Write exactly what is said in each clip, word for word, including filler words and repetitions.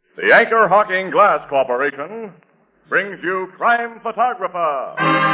The Anchor Hocking Glass Corporation brings you Crime Photographer.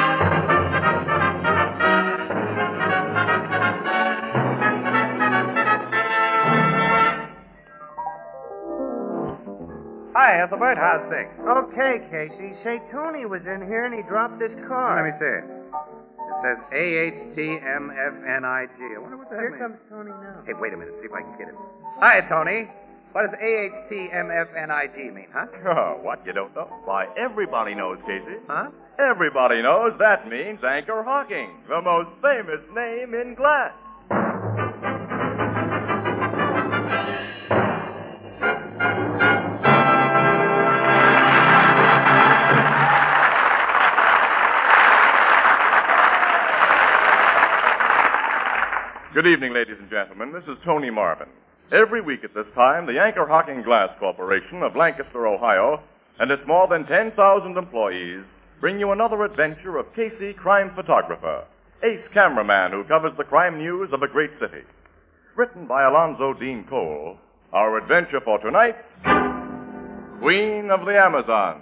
Hi, Ethelbert. How's things? Okay, Casey. Say, Tony was in here and he dropped his Let card. me see it. It says A H T M F N I G. I wonder what that Here means. comes Tony now. Hey, wait a minute. See if I can get it. Hi, Tony. What does A H T M F N I G mean, huh? Oh, what, you don't know? Why, everybody knows, Casey. Huh? Everybody knows that means Anchor Hocking, the most famous name in glass. Good evening, ladies and gentlemen. This is Tony Marvin. Every week at this time, the Anchor Hocking Glass Corporation of Lancaster, Ohio, and its more than ten thousand employees bring you another adventure of Casey, crime photographer, ace cameraman who covers the crime news of a great city. Written by Alonzo Dean Cole, our adventure for tonight, Queen of the Amazon.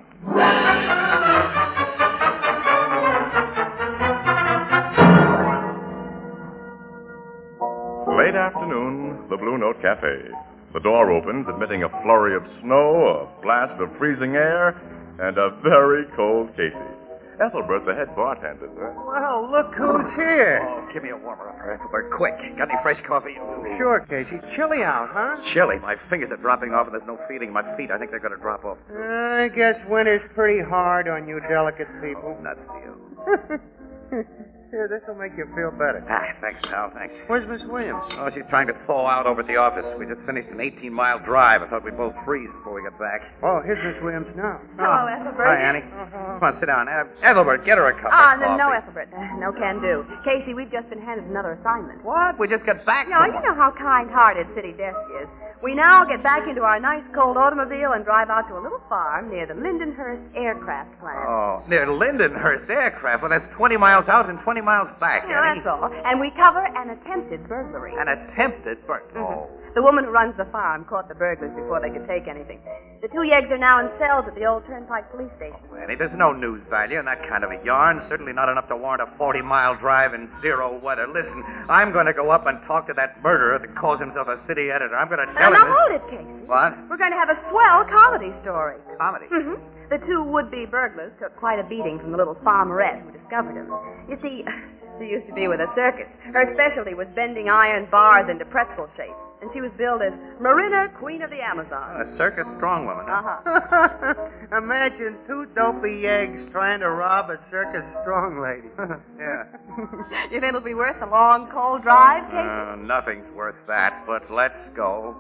Late afternoon, the Blue Note Cafe. The door opens, admitting a flurry of snow, a blast of freezing air, and a very cold Casey. Ethelbert, the head bartender, sir. Well, look who's here. Oh, give me a warmer up, Ethelbert, quick. Got any fresh coffee? Sure, Casey. Chilly out, huh? Chilly. My fingers are dropping off, and there's no feeling in my feet. I think they're going to drop off. I guess winter's pretty hard on you delicate people. Oh, nuts to you. Here, this will make you feel better. Ah, thanks, pal. Thanks. Where's Miss Williams? Oh, she's trying to thaw out over at the office. We just finished an eighteen-mile drive. I thought we'd both freeze before we got back. Oh, here's Miss Williams now. Hello, Ethelbert. Hi, Annie. Uh-huh. Come on, sit down. Uh, Ethelbert, get her a cup Ah, of no, coffee. no, Ethelbert. Uh, No can do. Casey, we've just been handed another assignment. What? We just got back No, from you one. know how kind-hearted City Desk is. We now get back into our nice cold automobile and drive out to a little farm near the Lindenhurst Aircraft Plant. Oh, near Lindenhurst Aircraft. Well, that's twenty miles out and twenty miles back, Yeah, Annie. that's all. And we cover an attempted burglary. An attempted burglary. Oh. The woman who runs the farm caught the burglars before they could take anything. The two yeggs are now in cells at the old Turnpike police station. Oh, Annie, there's no news value in that kind of a yarn. Certainly not enough to warrant a forty-mile drive in zero weather. Listen, I'm going to go up and talk to that murderer that calls himself a city editor. I'm going to tell Now, him now this... hold it, Casey. What? We're going to have a swell comedy story. Comedy? Mm-hmm. The two would-be burglars took quite a beating from the little farmerette who discovered them. You see, she used to be with a circus. Her specialty was bending iron bars into pretzel shape. And she was billed as Marina, Queen of the Amazon. A circus strong woman. Huh? Uh-huh. Imagine two dopey eggs trying to rob a circus strong lady. Yeah. You think it'll be worth a long, cold drive, Casey? Uh, nothing's worth that, but let's go.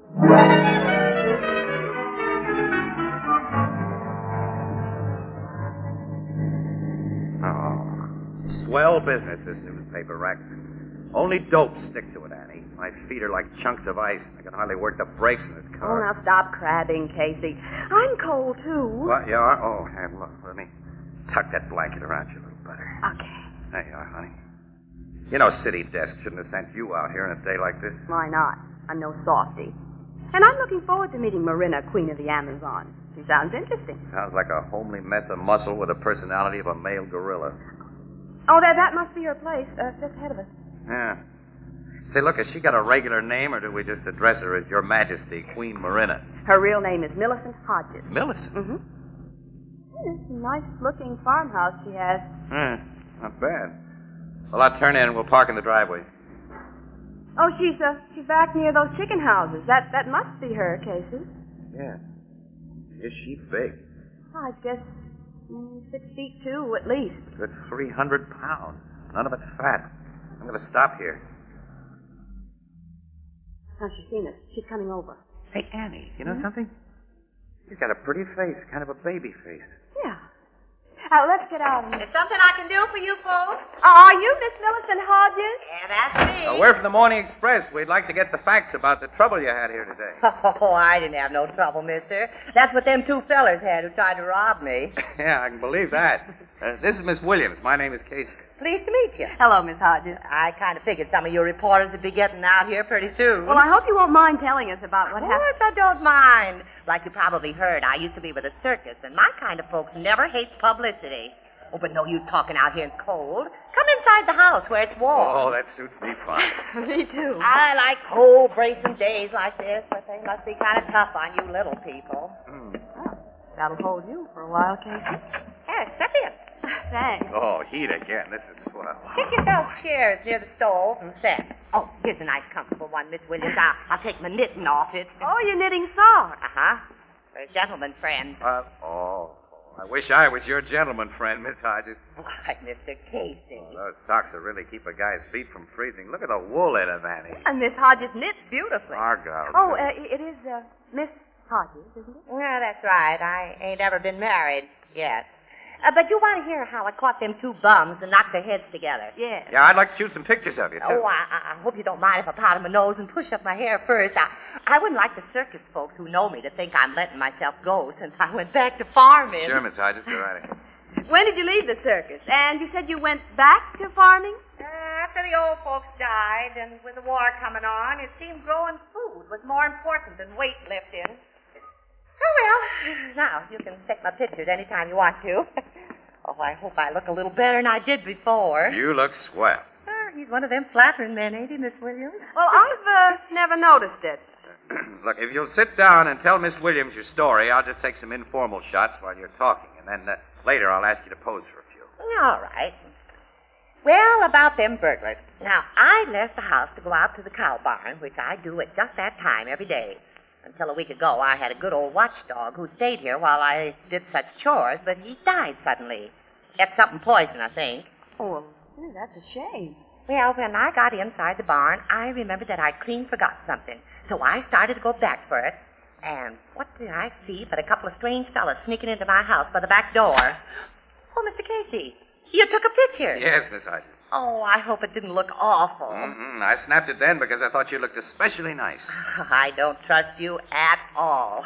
Oh, swell business, this newspaper rack. Only dope stick to it, Annie. My feet are like chunks of ice. I can hardly work the brakes in this Oh, car. now stop crabbing, Casey. I'm cold, too. What, you are? Oh, hey, look, let me tuck that blanket around you a little better. Okay. There you are, honey. You know, City Desk shouldn't have sent you out here on a day like this. Why not? I'm no softy. And I'm looking forward to meeting Marina, Queen of the Amazon. She sounds interesting. Sounds like a homely mess of muscle with the personality of a male gorilla. Oh, that, that must be her place, uh, just ahead of us. Yeah. Say, look, has she got a regular name, or do we just address her as Your Majesty, Queen Marina? Her real name is Millicent Hodges. Millicent? Mm-hmm. It's a nice-looking farmhouse she has. Hmm, not bad. Well, I'll turn in and we'll park in the driveway. Oh, she's uh, she's back near those chicken houses. That that must be her, Casey. Yeah. Is she big? I guess mm, six feet two at least. Good three hundred pounds. None of it fat. I'm going to stop here. Now she's seen us. She's coming over. Hey, Annie, you know Hmm? something? You've got a pretty face, kind of a baby face. Yeah. Uh, let's get out. And... There's something I can do for you folks? Uh, are you Miss Millicent Hodges? Yeah, that's me. Uh, we're from the Morning Express. We'd like to get the facts about the trouble you had here today. Oh, I didn't have no trouble, mister. That's what them two fellers had who tried to rob me. Yeah, I can believe that. Uh, this is Miss Williams. My name is Casey. Pleased to meet you. Hello, Miss Hodges. I kind of figured some of your reporters would be getting out here pretty soon. Well, I hope you won't mind telling us about what Of happened. course I don't mind. Like you probably heard, I used to be with a circus, and my kind of folks never hate publicity. Oh, but no use talking out here in cold. Come inside the house where it's warm. Oh, that suits me fine. Me too. I like cold, bracing days like this, but they must be kind of tough on you little people. Mm. Oh, that'll hold you for a while, Casey. Yeah, step in. Thanks. Oh, heat again. This is swell. Get yourself chairs near the stove and sit. Oh, here's a nice, comfortable one, Miss Williams. I'll, I'll take my knitting off it. Oh, you're knitting socks. Uh-huh. For a gentleman friend. Uh, oh, I wish I was your gentleman friend, Miss Hodges. Why, Mister Casey. Oh, those socks will really keep a guy's feet from freezing. Look at the wool in them, Annie. And Miss Hodges knits beautifully. Argyle. Oh, uh, it is uh, Miss Hodges, isn't it? Well, that's right. I ain't ever been married yet. Uh, but you want to hear how I caught them two bums and knocked their heads together? Yes. Yeah, I'd like to shoot some pictures of you, too. Oh, I, I- I hope you don't mind if I powder my nose and push up my hair first. I, I wouldn't like the circus folks who know me to think I'm letting myself go since I went back to farming. Sure, Miss Hodges. Go right ahead. When did you leave the circus? And you said you went back to farming? Uh, after the old folks died and with the war coming on, it seemed growing food was more important than weightlifting. Oh, well, now you can take my pictures anytime you want to. Oh, I hope I look a little better than I did before. You look swell. Oh, he's one of them flattering men, ain't he, Miss Williams? Well, I've uh, never noticed it. Look, if you'll sit down and tell Miss Williams your story, I'll just take some informal shots while you're talking, and then uh, later I'll ask you to pose for a few. All right. Well, about them burglars. Now, I left the house to go out to the cow barn, which I do at just that time every day. Until a week ago, I had a good old watchdog who stayed here while I did such chores, but he died suddenly. Got something poison, I think. Oh, well, gee, that's a shame. Well, when I got inside the barn, I remembered that I clean forgot something. So I started to go back for it. And what did I see but a couple of strange fellas sneaking into my house by the back door? Oh, Mister Casey, you took a picture. Yes, Miss Hodges. Oh, I hope it didn't look awful. Mm-hmm. I snapped it then because I thought you looked especially nice. I don't trust you at all.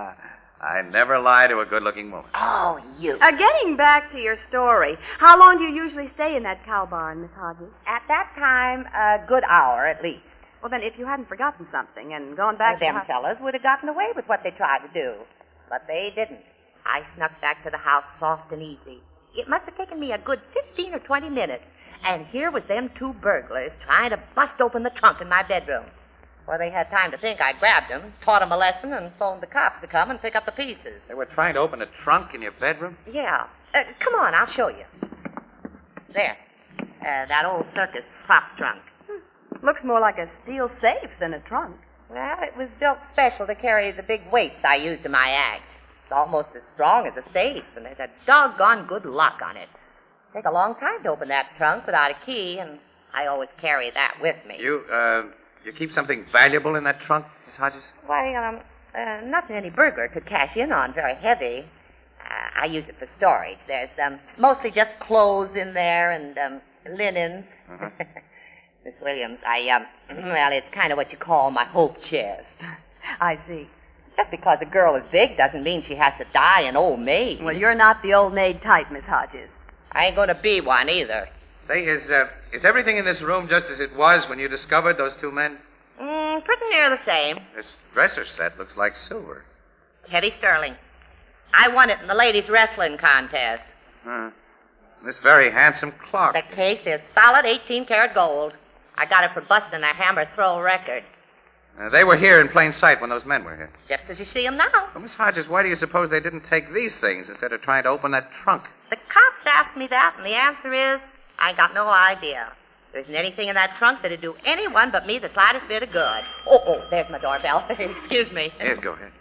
I never lie to a good-looking woman. Oh, you. Uh, getting back to your story, how long do you usually stay in that cow barn, Miss Hodges? At that time, a good hour at least. Well, then, if you hadn't forgotten something and gone back Them to... the fellas would have gotten away with what they tried to do. But they didn't. I snuck back to the house soft and easy. It must have taken me a good fifteen or twenty minutes. And here was them two burglars trying to bust open the trunk in my bedroom. Before they had time to think, I grabbed them, taught them a lesson, and phoned the cops to come and pick up the pieces. They were trying to open a trunk in your bedroom? Yeah. Uh, come on, I'll show you. There. Uh, that old circus prop trunk. Looks more like a steel safe than a trunk. Well, it was built special to carry the big weights I used in my act. It's almost as strong as a safe, and there's a doggone good lock on it. Take a long time to open that trunk without a key, and I always carry that with me. You, uh, you keep something valuable in that trunk, Miss Hodges? Why, um, uh, nothing any burglar could cash in on, very heavy. Uh, I use it for storage. There's, um, mostly just clothes in there and, um, linens. Uh-huh. Miss Williams, I, um, well, it's kind of what you call my hope chest. I see. Just because a girl is big doesn't mean she has to die an old maid. Well, you're not the old maid type, Miss Hodges. I ain't going to be one either. Say, is, uh, is everything in this room just as it was when you discovered those two men? Mm, pretty near the same. This dresser set looks like silver. Teddy Sterling. I won it in the ladies' wrestling contest. Huh. This very handsome clock. The case is solid eighteen karat gold. I got it for busting a hammer throw record. Uh, they were here in plain sight when those men were here. Just as you see them now. Well, Miss Hodges, why do you suppose they didn't take these things instead of trying to open that trunk? The cops asked me that, and the answer is, I ain't got no idea. There isn't anything in that trunk that'd do anyone but me the slightest bit of good. Oh, oh, there's my doorbell. Excuse me. Yes, go ahead.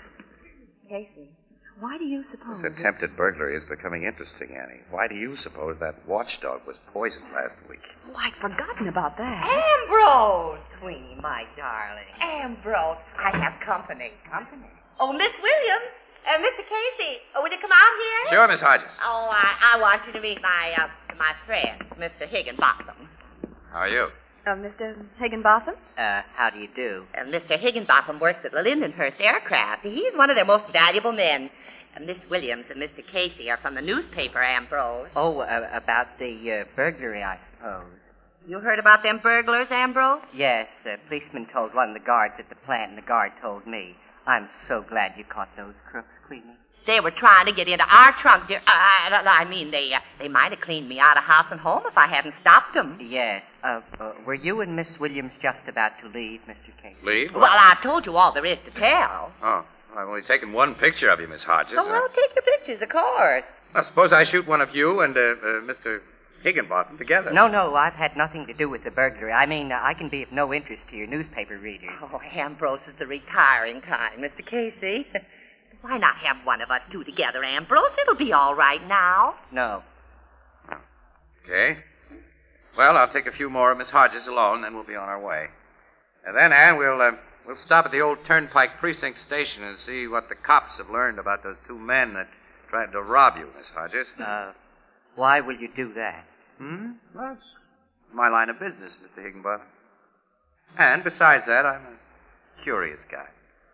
Casey, why do you suppose... This attempted burglary is becoming interesting, Annie. Why do you suppose that watchdog was poisoned last week? Oh, I'd forgotten about that. Ambrose, Queenie, my darling. Ambrose, I have company. Company? Oh, Miss Williams. Uh, Mister Casey, uh, will you come out here? Sure, Miss Hodges. Oh, I, I want you to meet my uh, my friend, Mister Higginbotham. How are you? Uh, Mister Higginbotham? Uh, how do you do? Uh, Mister Higginbotham works at the Lindenhurst Aircraft. He's one of their most valuable men. Uh, Miss Williams and Mister Casey are from the newspaper, Ambrose. Oh, uh, about the uh, burglary, I suppose. You heard about them burglars, Ambrose? Yes, a policeman told one of the guards at the plant, and the guard told me. I'm so glad you caught those crooks, Queenie. They were trying to get into our trunk, dear. Uh, I, I mean, they uh, they might have cleaned me out of house and home if I hadn't stopped them. Yes. Uh, uh, were you and Miss Williams just about to leave, Mister Casey? Leave? Well, I've told you all there is to tell. Oh, I've only taken one picture of you, Miss Hodges. Oh, well, take your pictures, of course. I suppose I shoot one of you and uh, uh, Mister Higginbotham together. No, no, I've had nothing to do with the burglary. I mean, uh, I can be of no interest to your newspaper readers. Oh, Ambrose is the retiring kind, Mister Casey. Why not have one of us two together, Ambrose? It'll be all right now. No. Okay. Well, I'll take a few more of Miss Hodges alone, and then we'll be on our way. And then, Ann, we'll uh, we'll stop at the old Turnpike Precinct Station and see what the cops have learned about those two men that tried to rob you, Miss Hodges. Uh, why will you do that? Hmm? Well, it's my line of business, Mister Higginbotham. And besides that, I'm a curious guy.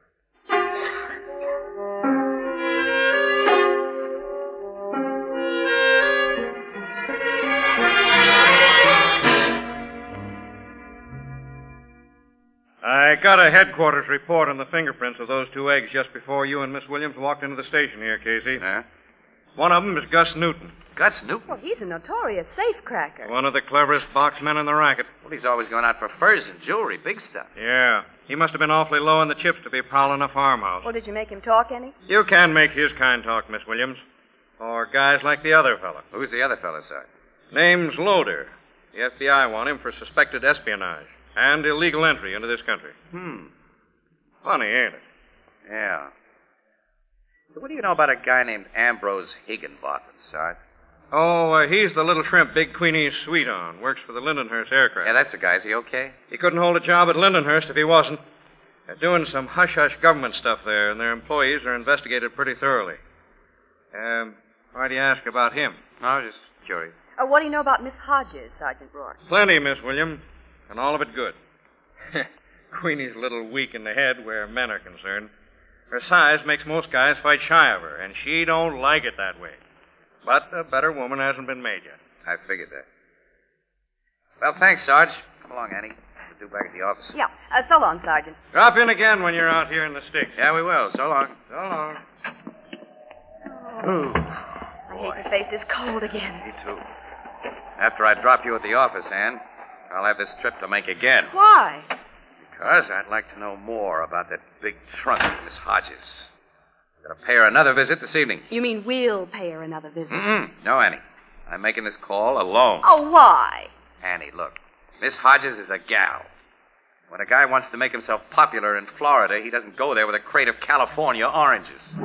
I got a headquarters report on the fingerprints of those two eggs just before you and Miss Williams walked into the station here, Casey. Huh? One of them is Gus Newton, Gus Newton? Well, he's a notorious safecracker. one of the cleverest boxmen in the racket. Well, he's always going out for furs and jewelry, big stuff. Yeah, he must have been awfully low on the chips to be prowling a farmhouse. Well, did you make him talk any? You can make his kind talk, Miss Williams. Or guys like the other fella. Who's the other fellow, sir? Name's Loader. The F B I want him for suspected espionage and illegal entry into this country. Hmm. Funny, ain't it? Yeah. So what do you know about a guy named Ambrose Higginbotham, Sarge? Oh, uh, he's the little shrimp Big Queenie's sweet on. Works for the Lindenhurst Aircraft. Yeah, that's the guy. Is he okay? He couldn't hold a job at Lindenhurst if he wasn't. They're doing some hush-hush government stuff there, and their employees are investigated pretty thoroughly. Um, why do you ask about him? I was just curious. Uh, what do you know about Miss Hodges, Sergeant Rourke? Plenty, Miss Williams, and all of it good. Queenie's a little weak in the head where men are concerned. Her size makes most guys fight shy of her, and she don't like it that way. But a better woman hasn't been made yet. I figured that. Well, thanks, Sarge. Come along, Annie. We'll do back at the office. Yeah. Uh, so long, Sergeant. Drop in again when you're out here in the sticks. Yeah, we will. So long. So long. Ooh. I hate to face this cold again. Me too. After I drop you at the office, Ann, I'll have this trip to make again. Why? Because I'd like to know more about that big trunk of Miss Hodges. I'm going to pay her another visit this evening. You mean we'll pay her another visit? Mm-mm. No, Annie. I'm making this call alone. Oh, why? Annie, look. Miss Hodges is a gal. When a guy wants to make himself popular in Florida, he doesn't go there with a crate of California oranges.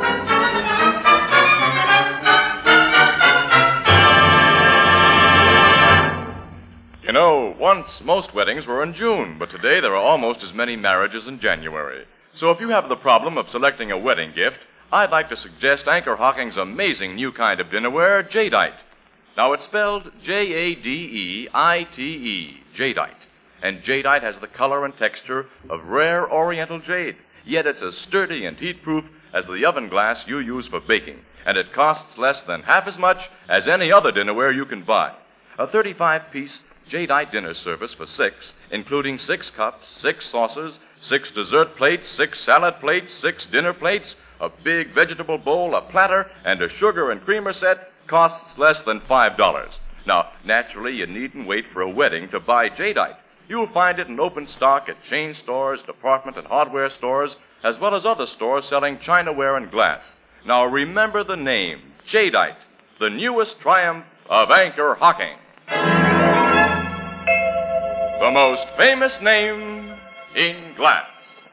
You know, once most weddings were in June, but today there are almost as many marriages in January. So if you have the problem of selecting a wedding gift, I'd like to suggest Anchor Hocking's amazing new kind of dinnerware, Jadeite. Now, it's spelled J A D E I T E, Jadeite. And Jadeite has the color and texture of rare Oriental jade, yet it's as sturdy and heat-proof as the oven glass you use for baking, and it costs less than half as much as any other dinnerware you can buy. A thirty-five piece Jadeite dinner service for six, including six cups, six saucers, six dessert plates, six salad plates, six dinner plates, a big vegetable bowl, a platter, and a sugar and creamer set, costs less than five dollars. Now, naturally, you needn't wait for a wedding to buy Jadeite. You'll find it in open stock at chain stores, department and hardware stores, as well as other stores selling chinaware and glass. Now, remember the name, Jadeite, the newest triumph of Anchor Hocking. The most famous name in glass.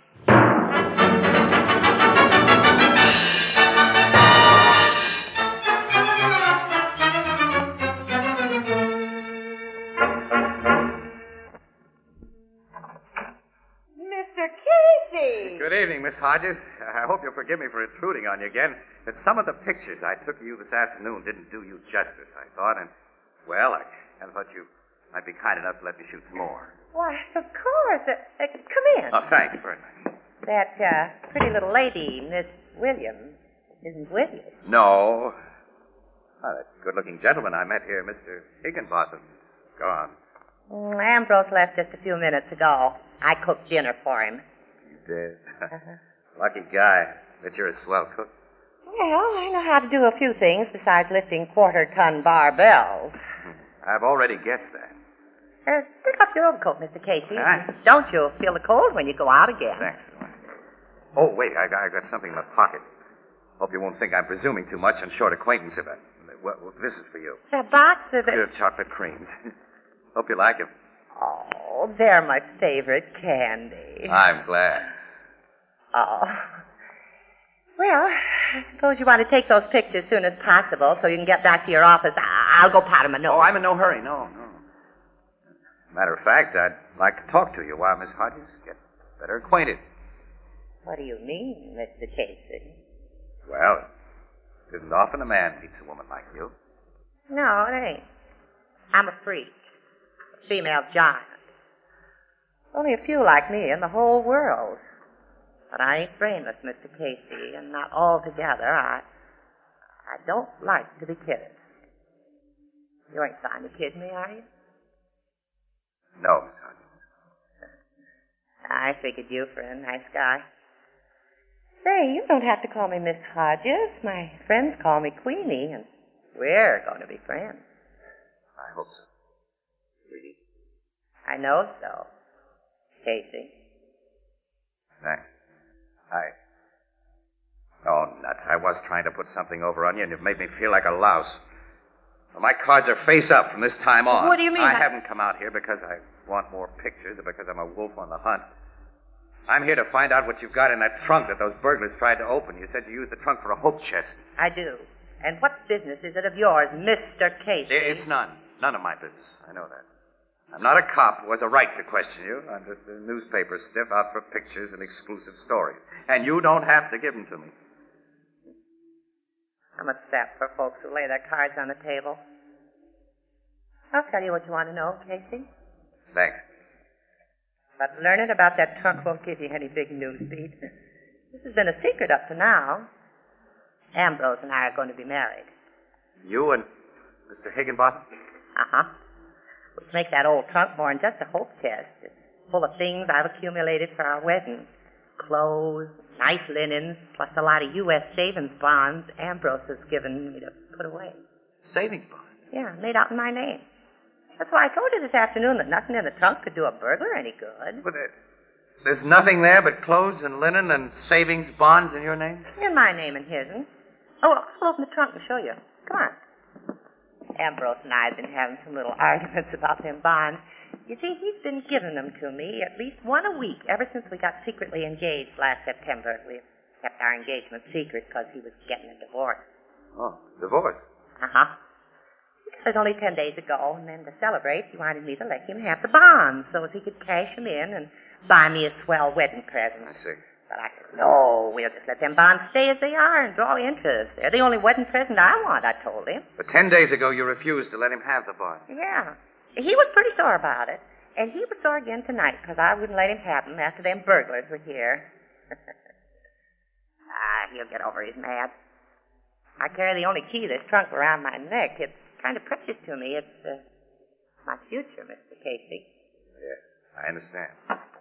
Mister Casey! Good evening, Miss Hodges. I hope you'll forgive me for intruding on you again, but some of the pictures I took of you this afternoon didn't do you justice, I thought, and, well, I kind of thought you might be kind enough to let me shoot some more. Why, of course. Uh, uh, come in. Oh, thanks very much. That uh, pretty little lady, Miss Williams, isn't with you. No. Oh, that good-looking gentleman I met here, Mister Higginbotham, gone. Mm, Ambrose left just a few minutes ago. I cooked dinner for him. You did? Lucky guy. Bet you're a swell cook. Well, I know how to do a few things besides lifting quarter-ton barbells. I've already guessed that. Uh, pick up your overcoat, Mister Casey. Aye. Don't you feel the cold when you go out again? Thanks. Oh, wait, I got, I got something in my pocket. Hope you won't think I'm presuming too much on short acquaintance of it. Well, this is for you. The box of the... Good chocolate creams. Hope you like them. Oh, they're my favorite candy. I'm glad. Oh. Well, I suppose you want to take those pictures as soon as possible so you can get back to your office. I- I'll go pat him a note. Oh, I'm in no hurry. No, no. Matter of fact, I'd like to talk to you while Miss Hodges gets better acquainted. What do you mean, Mister Casey? Well, it isn't often a man meets a woman like you. No, it ain't. I'm a freak. A female giant. Only a few like me in the whole world. But I ain't brainless, Mister Casey, and not altogether. I I don't like to be kidded. You ain't trying to kid me, are you? No, Miss Hodges. I figured you for a nice guy. Say, you don't have to call me Miss Hodges. My friends call me Queenie, and we're going to be friends. I hope so. Really? I know so, Casey. Thanks. I... Oh, nuts. I was trying to put something over on you, and you've made me feel like a louse. Well, my cards are face up from this time on. What do you mean? I I... haven't come out here because I want more pictures or because I'm a wolf on the hunt. I'm here to find out what you've got in that trunk that those burglars tried to open. You said you used the trunk for a hope chest. I do. And what business is it of yours, Mister Casey? It's none. None of my business. I know that. I'm not a cop who has a right to question you. I'm just a newspaper stiff out for pictures and exclusive stories. And you don't have to give them to me. I'm a sap for folks who lay their cards on the table. I'll tell you what you want to know, Casey. Thanks. But learning about that trunk won't give you any big news beat. This has been a secret up to now. Ambrose and I are going to be married. You and Mister Higginbotham? Uh-huh. Which makes that old trunk more than just a hope chest. It's full of things I've accumulated for our wedding. Clothes, nice linens, plus a lot of U S savings bonds Ambrose has given me to put away. Savings bonds? Yeah, made out in my name. That's why I told you this afternoon that nothing in the trunk could do a burglar any good. But there, there's nothing there but clothes and linen and savings bonds in your name? In my name and his. Oh, I'll open the trunk and show you. Come on. Ambrose and I have been having some little arguments about them bonds. You see, he's been giving them to me at least one a week ever since we got secretly engaged last September. We kept our engagement secret because he was getting a divorce. Oh, divorce? Uh-huh. It was only ten days ago, and then to celebrate, he wanted me to let him have the bonds so as he could cash them in and buy me a swell wedding present. I see. But I said, no, we'll just let them bonds stay as they are and draw interest. They're the only wedding present I want, I told him. But ten days ago, you refused to let him have the bonds. Yeah. He was pretty sore about it. And he was sore again tonight because I wouldn't let him have them after them burglars were here. Ah, he'll get over his mad. I carry the only key to this trunk around my neck. It's kind of precious to me. It's uh, my future, Mister Casey. Yeah, I understand.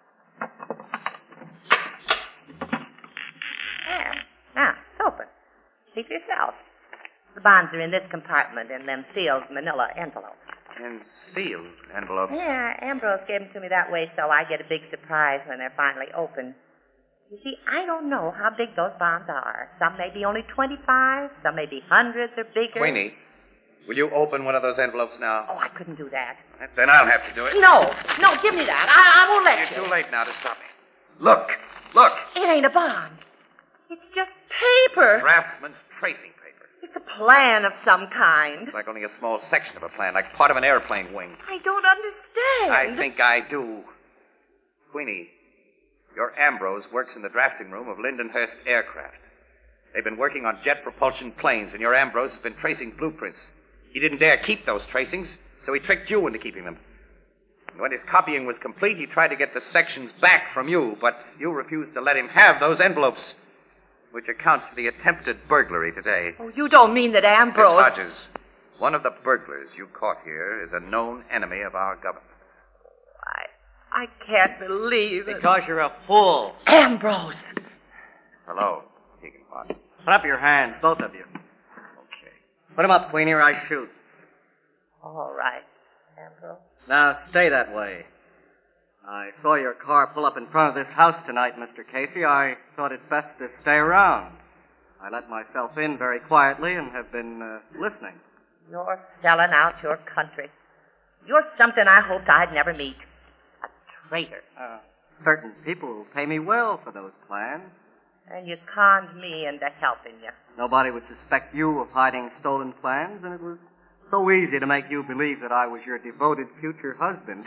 Yeah. Now, it's open. See for yourself. The bonds are in this compartment in them sealed manila envelopes. And sealed envelopes? Yeah, Ambrose gave them to me that way so I get a big surprise when they're finally open. You see, I don't know how big those bonds are. Some may be only twenty-five, some may be hundreds or bigger. Queenie, will you open one of those envelopes now? Oh, I couldn't do that. Then I'll have to do it. No, no, give me that. I, I won't let You're you. too late now to stop me. Look, look. It ain't a bond. It's just paper. Draftsman's tracing paper. It's a plan of some kind. Like only a small section of a plan, like part of an airplane wing. I don't understand. I think I do. Queenie, your Ambrose works in the drafting room of Lindenhurst Aircraft. They've been working on jet propulsion planes, and your Ambrose has been tracing blueprints. He didn't dare keep those tracings, so he tricked you into keeping them. And when his copying was complete, he tried to get the sections back from you, but you refused to let him have those envelopes, which accounts for the attempted burglary today. Oh, you don't mean that Ambrose... Miss Hodges, one of the burglars you caught here is a known enemy of our government. I, I can't believe it. Because you're a fool. Ambrose! Hello, Higginbottom. Put up your hands, both of you. Okay. Put them up, Queenie, or I shoot. All right, Ambrose. Now, stay that way. I saw your car pull up in front of this house tonight, Mister Casey. I thought it best to stay around. I let myself in very quietly and have been uh, listening. You're selling out your country. You're something I hoped I'd never meet. A traitor. Uh, certain people will pay me well for those plans. And you conned me into helping you. Nobody would suspect you of hiding stolen plans, and it was so easy to make you believe that I was your devoted future husband.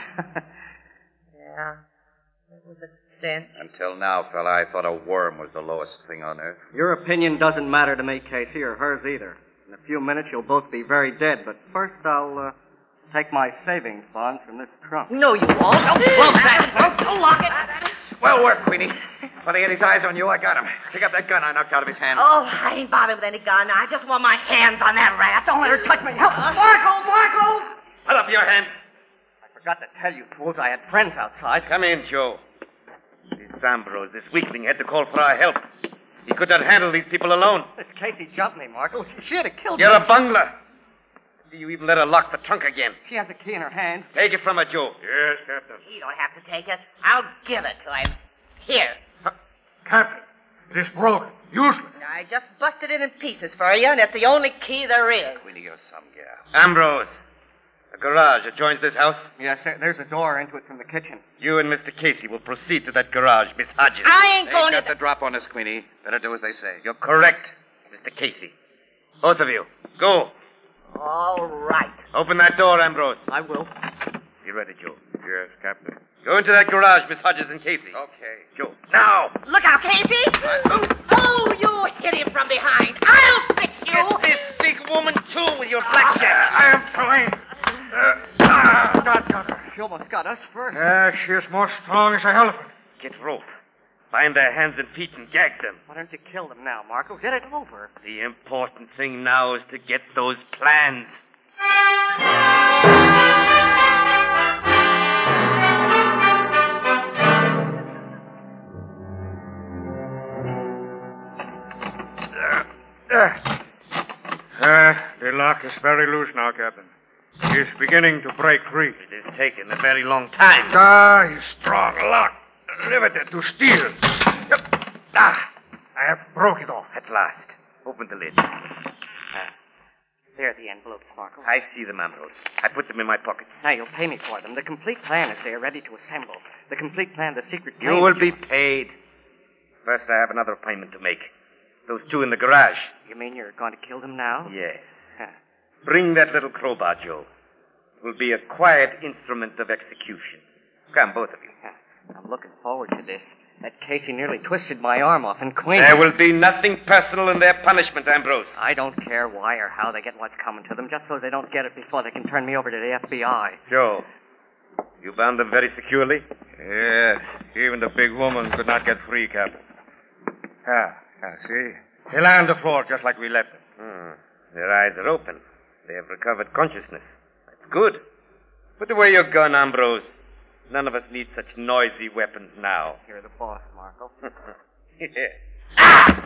Yeah, it was a sin. Until now, fella, I thought a worm was the lowest thing on earth. Your opinion doesn't matter to me, Casey, or hers either. In a few minutes, you'll both be very dead, but first I'll uh, take my savings bonds from this trunk. No, you won't. Don't close that. Don't, don't lock it. Swell work, Queenie. When he had his eyes on you, I got him. Pick up that gun I knocked out of his hand. Oh, I ain't bothered with any gun. I just want my hands on that rat. Don't let her touch me. Help. Marco, Marco! Put up your hand. I forgot to tell you, fools, I had friends outside. Come in, Joe. This Ambrose, this weakling, had to call for our help. He could not handle these people alone. This Casey jumped me, Marco. She'd have killed You're me. a bungler. Do you even let her lock the trunk again? She has the key in her hand. Take it from her, Joe. Yes, Captain. You don't have to take it. I'll give it to him. Here. Captain, it is broken. Useless. I just busted it in pieces for you, and it's the only key there is. Queenie, you're some gal. Ambrose, a garage adjoins this house. Yes, sir. There's a door into it from the kitchen. You and Mister Casey will proceed to that garage, Miss Hodges. I ain't They going got to... the drop on us, Queenie. Better do as they say. You're correct, Mister Casey. Both of you, go. All right. Open that door, Ambrose. I will. You ready, Joe? Yes, Captain. Go into that garage, Miss Hodges and Casey. Okay. Joe, now! Look out, Casey! Oh, you hit him from behind. I'll fix you! Get this big woman, too, with your blackjack. I am trying. Uh, ah, God got her. She almost got us first. Yeah, she is more strong as a elephant. Get rope. Bind their hands and feet and gag them. Why don't you kill them now, Marco? Get it over. The important thing now is to get those plans. Uh, the lock is very loose now, Captain. It's beginning to break free. It has taken a very long time. Ah, his strong lock. Riveted to steel. Ah, I have broke it off. At last. Open the lid. There are the envelopes, Marco. I see them, Ambrose. I put them in my pockets. Now, you'll pay me for them. The complete plan is there, ready to assemble. The complete plan, the secret plan... You will be paid. First, I have another appointment to make. Those two in the garage. You mean you're going to kill them now? Yes. Huh. Bring that little crowbar, Joe. It will be a quiet instrument of execution. Come, both of you. Huh. I'm looking forward to this. That Casey nearly twisted my arm off in Queens. There will be nothing personal in their punishment, Ambrose. I don't care why or how they get what's coming to them, just so they don't get it before they can turn me over to the F B I. Joe, you bound them very securely? Yes, even the big woman could not get free, Captain. Ah, ah, see? They lie on the floor just like we left them. Hmm. Their eyes are open. They have recovered consciousness. That's good. Put away your gun, Ambrose. None of us need such noisy weapons now. You're the boss, Marco. Yeah. Ah!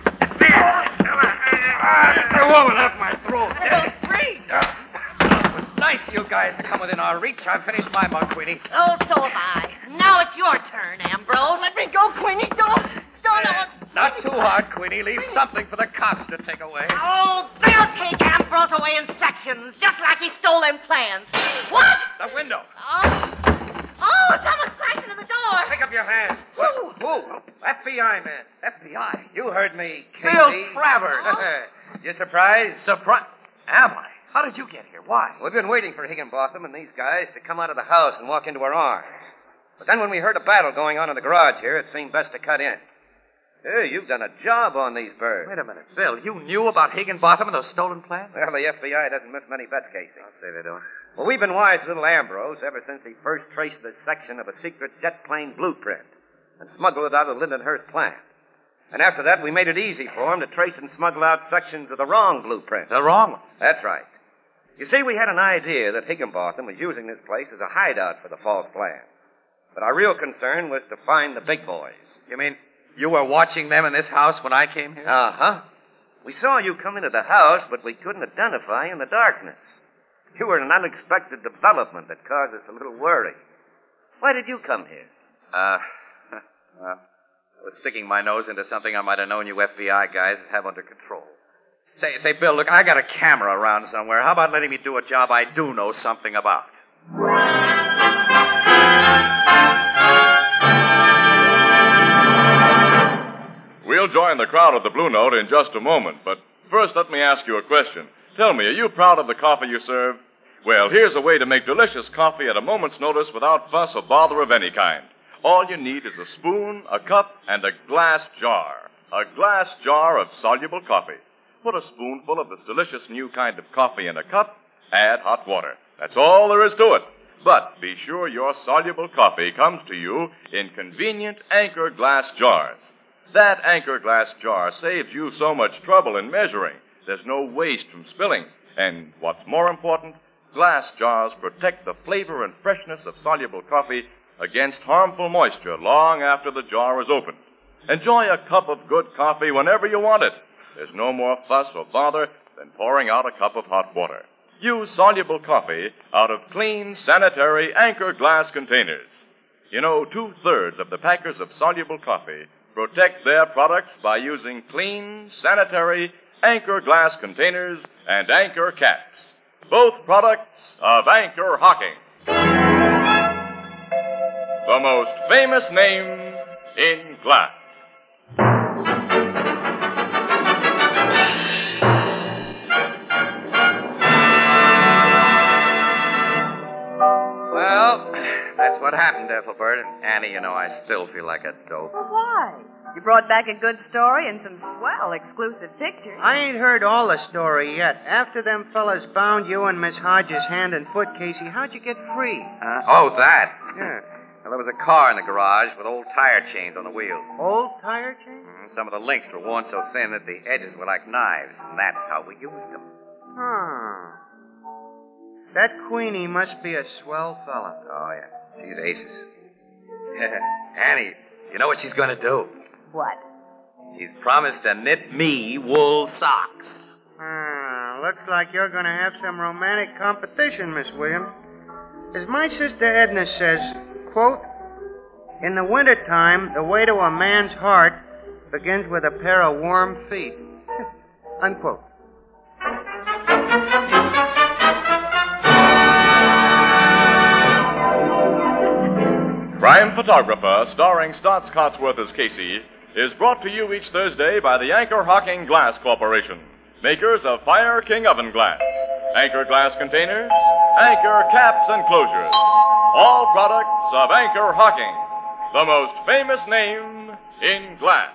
The woman off my throat. Free! It was nice of you guys to come within our reach. I've finished my mug, Queenie. Oh, so have I. Now it's your turn, Ambrose. Let me go, Queenie. Don't. Don't. Uh, not too hard, Queenie. Leave something for the cops to take away. Oh, they'll take Ambrose away in sections, just like he stole them plans. What? The window. Oh. Oh, someone's crashing in the door. Pick up your hand. Who? Who? F B I man. F B I. You heard me, Casey. Bill Travers. You surprised? Surprised? Am I? How did you get here? Why? We've been waiting for Higginbotham and these guys to come out of the house and walk into our arms. But then when we heard a battle going on in the garage here, it seemed best to cut in. Hey, you've done a job on these birds. Wait a minute, Bill. You knew about Higginbotham and those stolen plans? Well, the F B I doesn't miss many bets, Casey. I'll say they don't. Well, we've been wise to little Ambrose ever since he first traced the section of a secret jet plane blueprint and smuggled it out of the Lindenhurst plant. And after that, we made it easy for him to trace and smuggle out sections of the wrong blueprint. The wrong one? That's right. You see, we had an idea that Higginbotham was using this place as a hideout for the false plan. But our real concern was to find the big boys. You mean you were watching them in this house when I came here? Uh-huh. We saw you come into the house, but we couldn't identify you in the darkness. You were an unexpected development that caused us a little worry. Why did you come here? Uh, well, I was sticking my nose into something I might have known you F B I guys would have under control. Say, say, Bill, look, I got a camera around somewhere. How about letting me do a job I do know something about? We'll join the crowd at the Blue Note in just a moment, but first let me ask you a question. Tell me, are you proud of the coffee you serve? Well, here's a way to make delicious coffee at a moment's notice without fuss or bother of any kind. All you need is a spoon, a cup, and a glass jar. A glass jar of soluble coffee. Put a spoonful of this delicious new kind of coffee in a cup, add hot water. That's all there is to it. But be sure your soluble coffee comes to you in convenient Anchor glass jars. That Anchor glass jar saves you so much trouble in measuring. There's no waste from spilling. And what's more important, glass jars protect the flavor and freshness of soluble coffee against harmful moisture long after the jar is opened. Enjoy a cup of good coffee whenever you want it. There's no more fuss or bother than pouring out a cup of hot water. Use soluble coffee out of clean, sanitary Anchor glass containers. You know, two-thirds of the packers of soluble coffee protect their products by using clean, sanitary Anchor glass containers and Anchor caps. Both products of Anchor Hocking. The most famous name in glass. Well, that's what happened, Ethelbert. And Annie, you know, I still feel like a dope. Well, why? You brought back a good story and some swell exclusive pictures. I ain't heard all the story yet. After them fellas bound you and Miss Hodges hand and foot, Casey, how'd you get free? Huh? Oh, that? Yeah. Well, there was a car in the garage with old tire chains on the wheels. Old tire chain? Mm, some of the links were worn so thin that the edges were like knives, and that's how we used them. Huh. That Queenie must be a swell fella. Oh, yeah. She's aces. Annie, you know what she's going to do? What? She's promised to knit me wool socks. Ah, looks like you're going to have some romantic competition, Miss Williams. As my sister Edna says, quote, in the wintertime, the way to a man's heart begins with a pair of warm feet. Unquote. Crime Photographer, starring Stotts Cotsworth as Casey, is brought to you each Thursday by the Anchor Hocking Glass Corporation, makers of Fire King Oven Glass, Anchor Glass Containers, Anchor Caps and Closures, all products of Anchor Hocking, the most famous name in glass.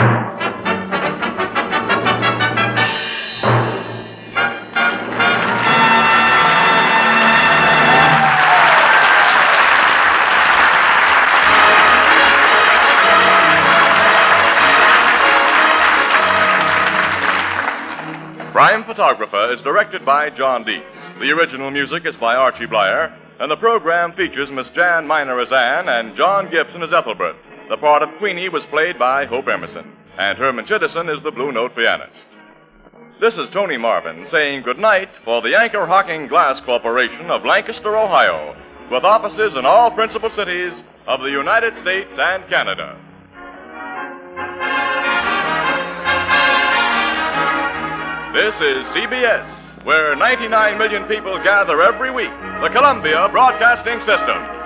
Crime Photographer is directed by John Dietz. The original music is by Archie Blyer, and the program features Miss Jan Miner as Anne and John Gibson as Ethelbert. The part of Queenie was played by Hope Emerson, and Herman Chittison is the Blue Note pianist. This is Tony Marvin saying goodnight for the Anchor Hocking Glass Corporation of Lancaster, Ohio, with offices in all principal cities of the United States and Canada. This is C B S, where ninety-nine million people gather every week, the Columbia Broadcasting System.